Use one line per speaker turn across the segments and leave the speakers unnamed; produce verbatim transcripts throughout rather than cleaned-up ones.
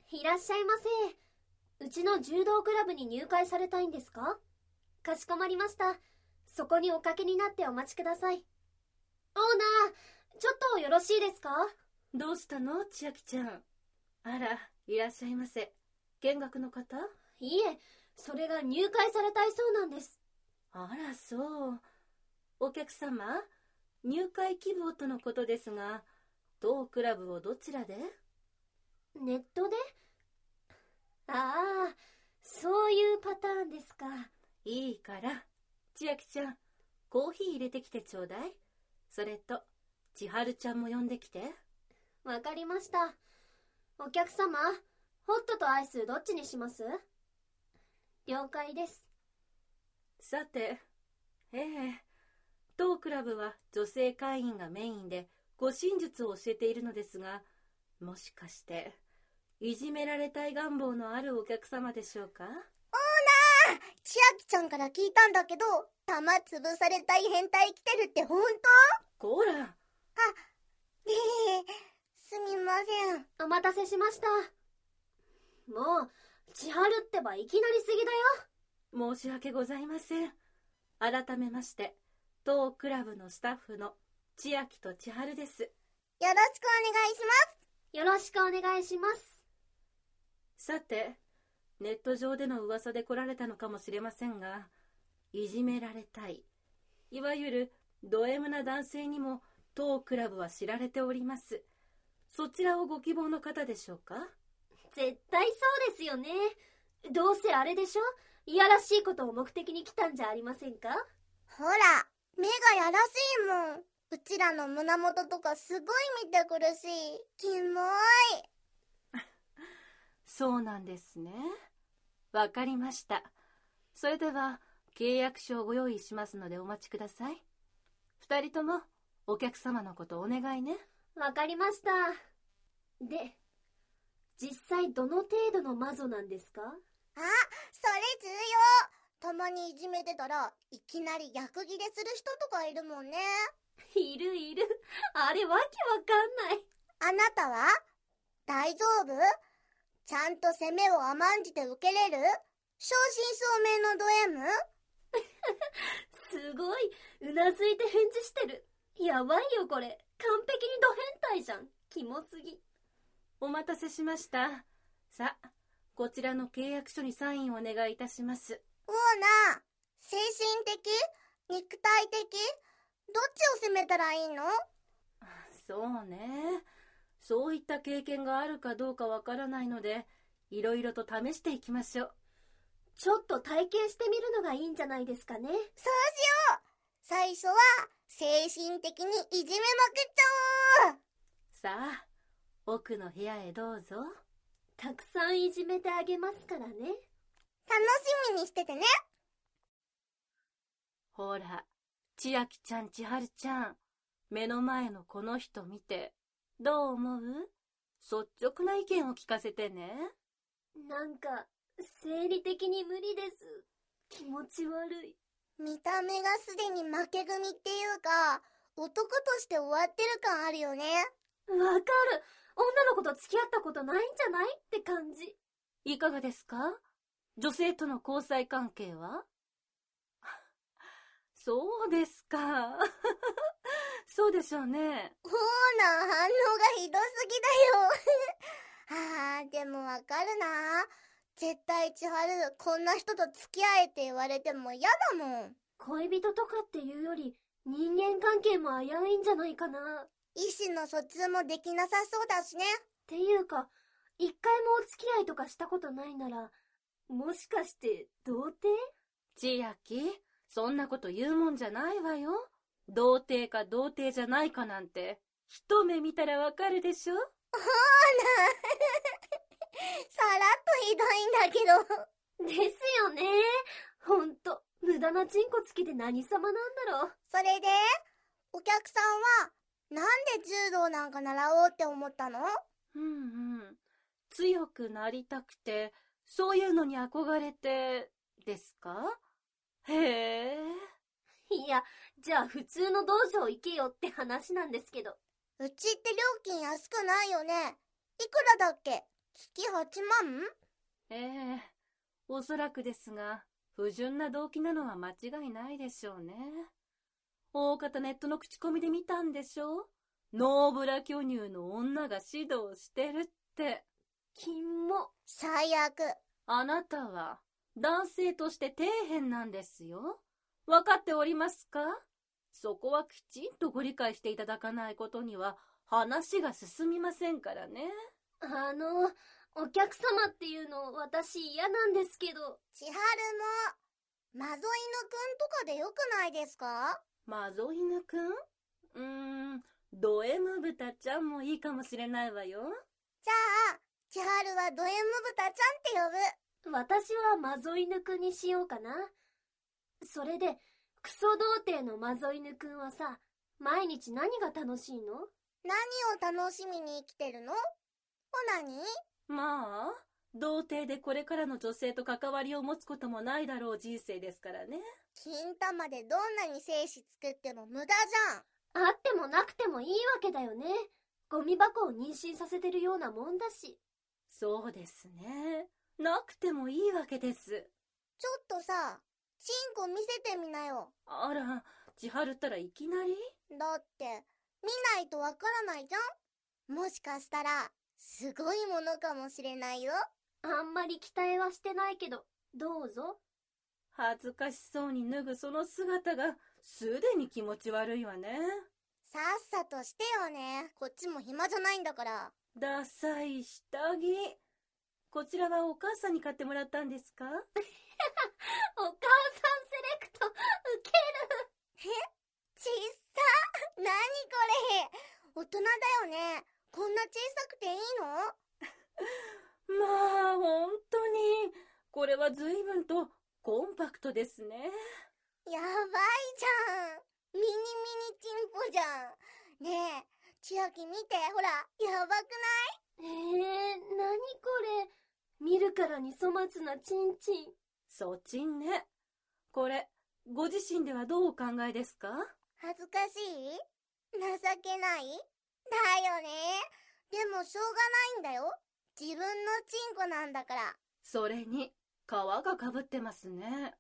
いらっしゃいませ。うちの柔道クラブに入会されたいんですか？かしこまりました。そこにおかけになってお待ちください。オーナー、ちょっとよろしいですか？
どうしたの、千秋ちゃん。あら、いらっしゃいませ。見学の方？
いいえ、それが入会されたいそうなんです。
あら、そう。お客様、入会希望とのことですが、当クラブをどちらで？
ネットで？ああ、そういうパターンですか。
いいから、千秋ちゃん、コーヒー入れてきてちょうだい。それと、千春ちゃんも呼んできて。
わかりました。お客様、ホットとアイスどっちにします？了解です。
さて、ええ、当クラブは女性会員がメインで護身術を教えているのですが、もしかしていじめられたい願望のあるお客様でしょうか？
オーナー、千秋ちゃんから聞いたんだけど、玉潰されたい変態来てるって本当？
こら。
あ、ええ、すみません。
お待たせしました。もう、千春ってばいきなりすぎだ
よ。申し訳ございません。改めまして、当クラブのスタッフの千秋と千春です。
よろしくお願いします。
よろしくお願いします。
さて、ネット上での噂で来られたのかもしれませんが、いじめられたい、いわゆるド M な男性にも当クラブは知られております。そちらをご希望の方でしょうか？
絶対そうですよね。どうせあれでしょ？いやらしいことを目的に来たんじゃありませんか？
ほら、目がやらしいもん。うちらの胸元とかすごい見てくるし、キモい。
そうなんですね。わかりました。それでは契約書をご用意しますのでお待ちください。二人ともお客様のことお願いね。
わかりました。で、実際どの程度の魔女なんですか？
あ、それ重要。たまにいじめてたらいきなり逆ギレする人とかいるもんね。
いるいる。あれわけわかんない。
あなたは大丈夫？ちゃんと攻めを甘んじて受けれる？正真正銘のド M？
すごい、うなずいて返事してる。やばいよこれ。完璧にド変態じゃん。キモすぎ。
お待たせしました。さあ、こちらの契約書にサインをお願いいたします。
オーナー、精神的？肉体的？どっちを責めたらいいの？
そうね。そういった経験があるかどうかわからないので、いろいろと試していきましょう。
ちょっと体験してみるのがいいんじゃないですかね。
そうしよう。最初は精神的にいじめまくっちゃおう。
さあ、奥の部屋へどうぞ。
たくさんいじめてあげますからね。
楽しみにしててね。
ほら、千秋ちゃん、千春ちゃん、目の前のこの人見てどう思う？率直な意見を聞かせてね。
なんか生理的に無理です。気持ち悪い。
見た目がすでに負け組っていうか、男として終わってる感あるよね。
わかる。女の子と付き合ったことないんじゃないって感じ。
いかがですか？女性との交際関係は？そうですか。そうでしょうね。
オーナー反応がひどすぎだよ。あー、でもわかるな。絶対千春、こんな人と付き合えって言われても嫌だもん。
恋人とかっていうより、人間関係も危ういんじゃないかな。
意思の疎通もできなさそうだしね。
っていうか、一回もお付き合いとかしたことないなら、もしかして童貞？
千秋、そんなこと言うもんじゃないわよ。童貞か童貞じゃないかなんて一目見たらわかるでしょ。
オーナーさらっとひどいんだけど。
ですよね。ほんと無駄なチンコつきで何様なんだろう。
それでお客さんはなんで柔道なんか習おうって思ったの？
うんうん、強くなりたくて、そういうのに憧れてですか？へえ。
いや、じゃあ普通の道場行けよって話なんですけど。
うちって料金安くないよね。いくらだっけ？ 月はちまん？
ええ、おそらくですが、不純な動機なのは間違いないでしょうね。大方ネットの口コミで見たんでしょ？ノーブラ巨乳の女が指導してるって。
キモ。
最悪。
あなたは男性として底辺なんですよ。わかっておりますか？そこはきちんとご理解していただかないことには話が進みませんからね。
あの、お客様っていうの私嫌なんですけど。
千春も、マゾ犬くんとかでよくないですか？
マゾ犬くん？うーん、ド M 豚ちゃんもいいかもしれないわよ。
じゃあ、千春はド M 豚ちゃんって呼ぶ。
私はマゾ犬くんにしようかな。それで、クソ童貞のマゾ犬くんはさ、毎日何が楽しいの？
何を楽しみに生きてるの？ほなに？
まあ、童貞でこれからの女性と関わりを持つこともないだろう人生ですからね。
金玉でどんなに精子作っても無駄じ
ゃん。あってもなくてもいいわけだよね。ゴミ箱を妊娠させてるようなもんだし。
そうですね。なくてもいいわけです。
ちょっとさ、チンコ見せてみなよ。
あら、千春ったらいきなり？
だって、見ないとわからないじゃん。もしかしたら、すごいものかもしれないよ。
あんまり期待はしてないけど、どうぞ。
恥ずかしそうに脱ぐその姿が、すでに気持ち悪いわね。
さっさとしてよね。こっちも暇じゃないんだから。
ダサい下着。こちらはお母さんに買ってもらったんですか？お母さんセ
レクト、ウケ
る。え？ちっさ。なにこれ。大人だよね。こんな小さくていい
の？まあ、ほんとに。これは随分とコンパクトですね。
やばいじゃん。ミニミニチンポじゃん。ねえ、千秋見て、ほら、やばく
ない？えー、なにこれ。見るからに粗末なチンチン。
そちんね。これ、ご自身ではどうお考えですか？
恥ずかしい？情けない？だよね。でもしょうがないんだよ。自分のチンコなんだから。
それに、皮がかぶってますね。
包茎とか。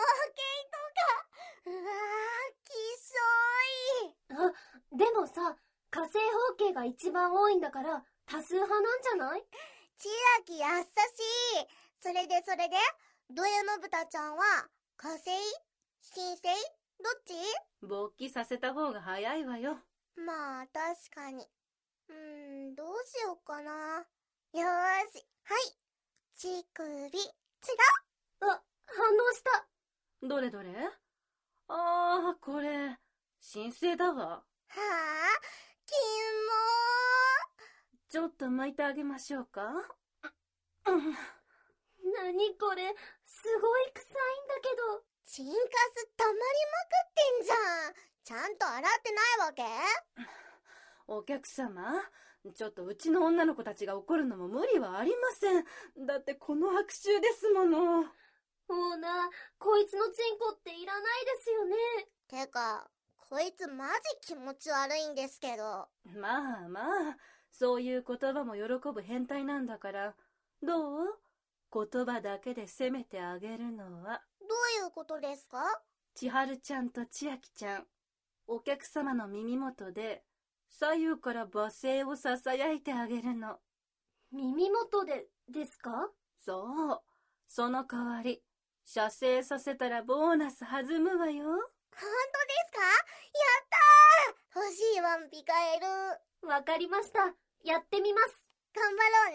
うわー、きしょい。
あ、でもさ、火星包茎が一番多いんだから、多数派なんじゃない？
千秋優しい。それでそれで、ド M 豚ちゃんは、火星？新星？どっち？
勃起させた方が早いわよ。
まあ、確かに。うーん、どうしようかな。よーし。はい。乳首、つら。
あ、反応した。
どれどれ？あー、これ、新星だわ。は
ぁ、キ
モー。ちょっと巻いてあげましょうか？
うん。
なにこれ、すごい臭いんだけど。
チンカス溜まりまくってんじゃん。ちゃんと洗ってないわけ？
お客様、ちょっとうちの女の子たちが怒るのも無理はありません。だってこの悪臭ですもの。
オーナー、こいつのチンコっていらないですよね。
てか、こいつマジ気持ち悪いんですけど。
まあまあ、そういう言葉も喜ぶ変態なんだから。どう？言葉だけで責めてあげるのは。
どういうことですか？
千春ちゃんと千秋ちゃん、お客様の耳元で左右から罵声をささやいてあげるの。
耳元でですか？
そう。その代わり、射精させたらボーナス弾むわよ。
本当ですか？やったー！欲しいワンピカエル。
わかりました。やってみます。
頑張ろうね。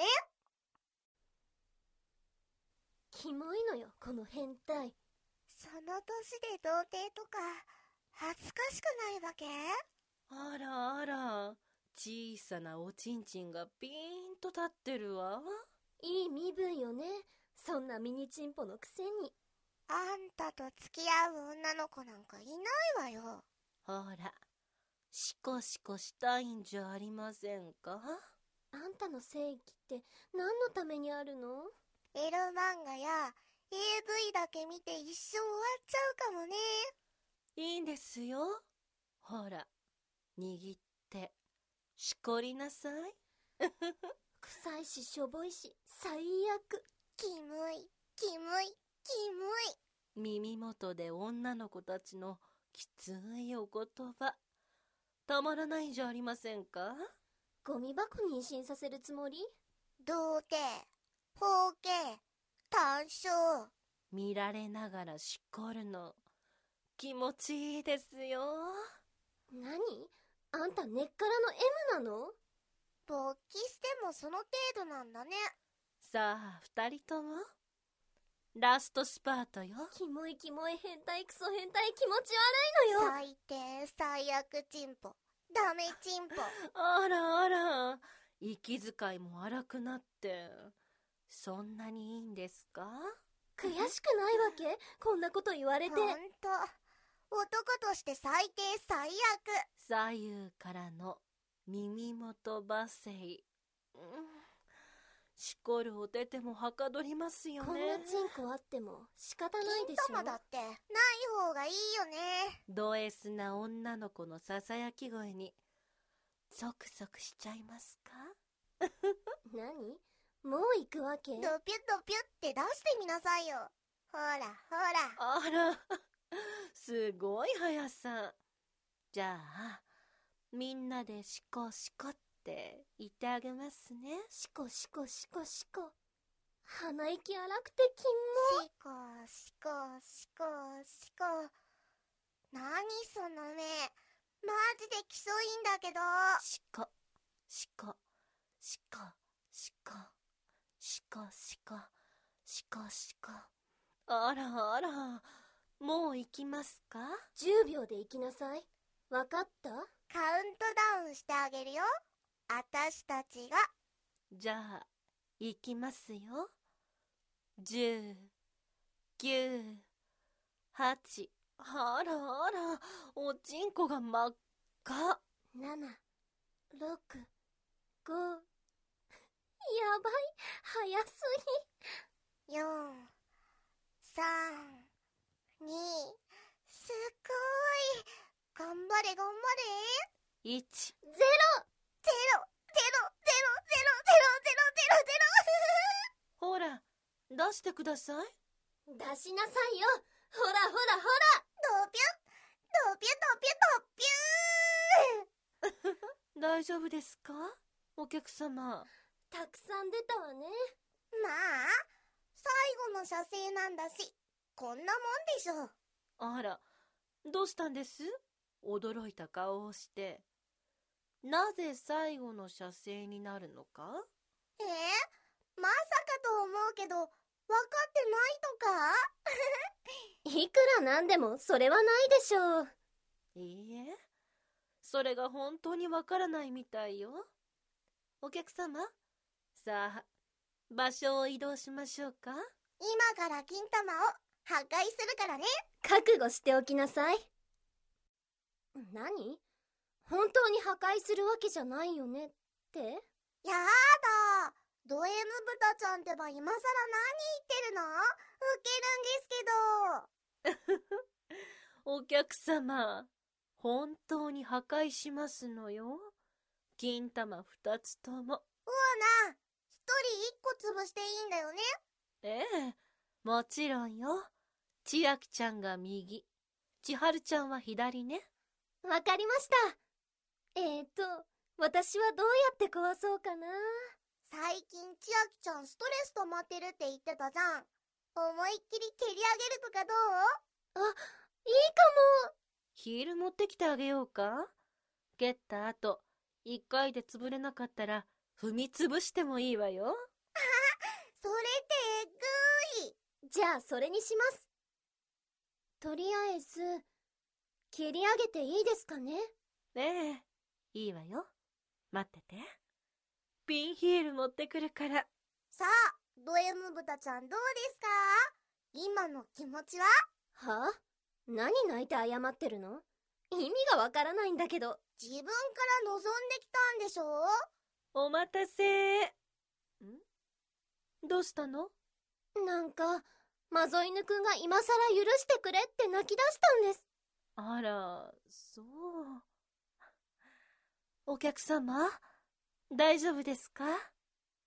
キモいのよ、この変態。
その年で童貞とか、恥ずかしくないわけ？
あらあら、小さなおちんちんがピーンと立ってるわ。
いい身分よね。そんなミニチンポのくせに。
あんたと付き合う女の子なんかいないわよ。
ほら、シコシコしたいんじゃありませんか？
あんたの正義って何のためにあるの？
エロ漫画や エーブイ だけ見て一生終わっちゃうかもね。
いいんですよ。ほら、握って、しこりなさい。
臭いししょぼいし最悪。
キムい、キムい、キムい。
耳元で女の子たちのきついお言葉、たまらないじゃありませんか。
ゴミ箱に妊娠させるつもり？
童貞、包茎、単勝。
見られながらしこるの気持ちいいですよ。
何？あんた根っからの エム なの？
勃起してもその程度なんだね。
さあ二人ともラストスパートよ。
キモいキモい変態クソ変態気持ち悪いのよ。
最低最悪チンポ、ダメチンポ。
あらあら、息遣いも荒くなってそんなにいいんですか。
悔しくないわけ？こんなこと言われて。
ほんと男として最低最悪。
左右からの耳元罵声、うん、しこるお手手もはかどりますよね。
こんなチンコあっても仕方ないでしょ。
金玉だってない方がいいよね。
ド S な女の子のささやき声にゾクゾクしちゃいますか。
何？もう行くわけ？
ドピュッドピュッって出してみなさいよ。ほらほら。
あらすごい速さ。じゃあみんなでシコシコって言ってあげますね。
シコシコシコシコ。鼻息荒くてキモ。
シコシコシコシコ。何その目、マジできしょいんだけど。
シコシコシコシコシコシコシコシコ。あらあら、もう行きますか。
じゅうびょうで行きなさい。わかった？
カウントダウンしてあげるよ、あたしたちが。
じゃあ行きますよ。じゅう、きゅう、はち。あらあら、おちんこが真っ赤。
なな、ろく、ご。やばい、早す
よん、さん、に。すごい。頑張れ頑張れ。
いち。
ぎ。ゼロ。
ゼロゼロゼロゼロゼロゼロゼロゼロ。
ほら出してください。
出しなさいよ。ほらほらほら。
ドピュッドピュドピュドピュー。
大丈夫ですかお客様。
たくさん出たわね。
まあ最後の射精なんだし、こんなもんでしょ。
あら、どうしたんです？驚いた顔をして。なぜ最後の射精になるのか？
えー、まさかと思うけど、分かってないとか？
いくらなんでもそれはないでしょう。
いいえ、それが本当にわからないみたいよ。お客様、さあ場所を移動しましょうか。
今から金玉を破壊するからね。
覚悟しておきなさい。何？本当に破壊するわけじゃないよねって？
やだ、ド M 豚ちゃんってば今さら何言ってるの？ウケるんですけど。
お客様、本当に破壊しますのよ。金玉二つとも。
うわな、一人一個潰していいんだよね。
ええ、もちろんよ。千秋ちゃんが右、千春ちゃんは左ね。
わかりました。えーと、私はどうやって壊そうかな。
最近千秋ちゃんストレス溜まってるって言ってたじゃん。思いっきり蹴り上げるとかどう？
あ、いいかも。
ヒール持ってきてあげようか。蹴った後、一回で潰れなかったら踏み潰してもいいわよ。
それってえぐい。
じゃあそれにします。とりあえず蹴り上げていいですかね。
ええ、いいわよ。待ってて。ピンヒール持ってくるから。
さあ、ド M 豚ちゃんどうですか？今の気持ちは？
はあ？何泣いて謝ってるの？意味がわからないんだけど。
自分から望んできたんでしょ？
お待たせ。ん？どうしたの？
なんかマゾ犬くんが今さら許してくれって泣き出したんです。
あら、そう。お客様、大丈夫ですか？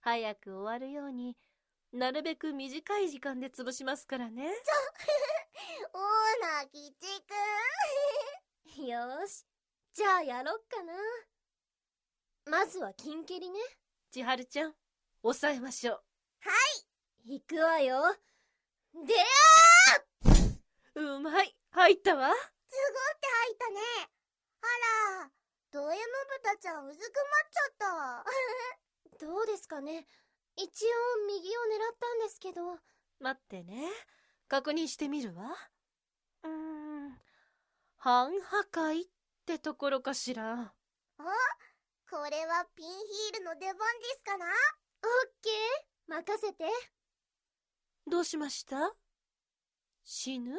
早く終わるように、なるべく短い時間で潰しますからね。
オーナー吉くん。
よーし、じゃあやろっかな。まずは金切りね。
千春ちゃん、抑えましょう。
行くわよ。で
うまい、入ったわ。
すごって入ったね。あら、ド M 豚ちゃんうずくまっちゃったわ。
どうですかね。一応右を狙ったんですけど。
待ってね、確認してみるわ。うーん、半破壊ってところかしら。
あ、これはピンヒールの出番ですかな。
オッケー、任せて。
どうしました？死ぬ？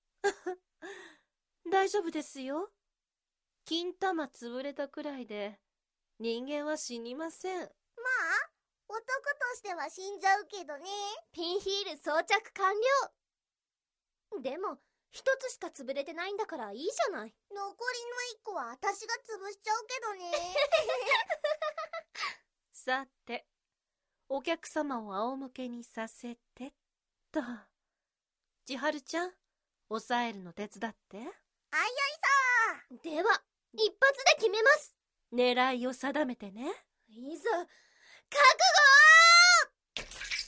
大丈夫ですよ。金玉潰れたくらいで人間は死にません。
まあ、男としては死んじゃうけどね。
ピンヒール装着完了。でも、一つしか潰れてないんだからいいじゃない。
残りの一個は私が潰しちゃうけどね。
さて、お客様を仰向けにさせてっと。千春ちゃん、抑えるの手伝って。
あいよいさ
では、一発で決めます。
狙いを定めてね。
いざ、覚悟。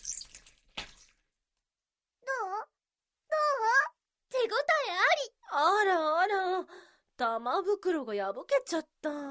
どう？
手応えあり。
あらあら、玉袋が破けちゃった。
えー、嘘。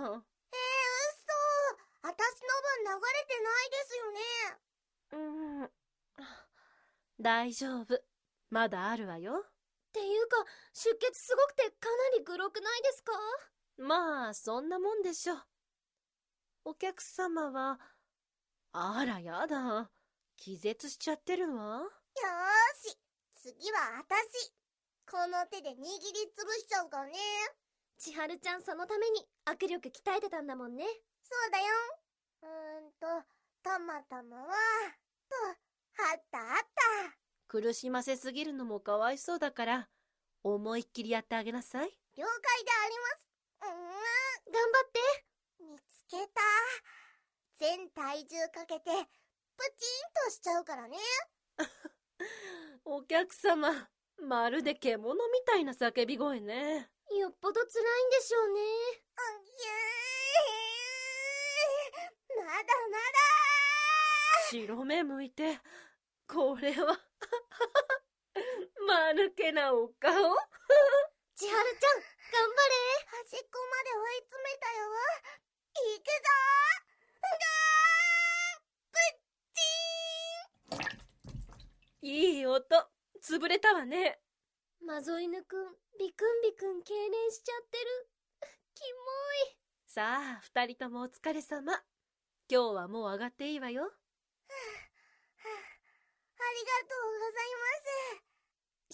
私の分流れてないですよね。
うーん、大丈夫。まだあるわよ。
っていうか、出血すごくてかなりグロくないですか？
まあ、そんなもんでしょ。お客様は、あらやだ。気絶しちゃってるわ。
よーし、次は私。この手で握りつぶしちゃうからね。
千春ちゃんそのために握力鍛えてたんだもんね。
そうだよ。うーんと、たまたまは、と、あったあった。
苦しませすぎるのもかわいそうだから、思いっきりやってあげなさい。
了解であります。うーん、
頑張って。
見つけた。全体重かけて、プチンとしちゃうからね。
お客様、まるで獣みたいな叫び声ね。
よっぽど辛いんでしょうね。
うぎゅー。まだまだ。
白目向いて、これは、まぬけなお顔。
千春ちゃん、頑張れ。
端っこまで追い詰めたよ。いくぞー。ガーンプッチーン。
いい音、潰れたわね。
マゾ犬くん、ビクンビクン痙攣しちゃってる。キモい。
さあ、二人ともお疲れ様。今日はもう上がっていいわよ。
はあはあ、ありがとうございます。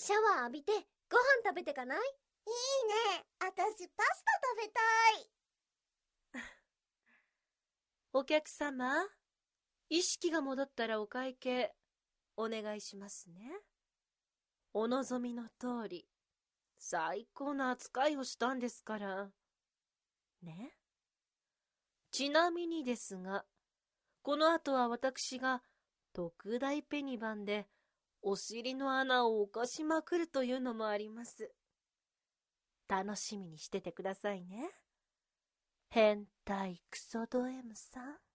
シャワー浴びてご飯食べてかない？
いいね。私パスタ食べたい。
お客様、意識が戻ったらお会計、お願いしますね。お望みの通り、最高な扱いをしたんですから。ね。ちなみにですが、この後は私が特大ペニバンでお尻の穴を犯しまくるというのもあります。楽しみにしててくださいね。変態クソド M さん。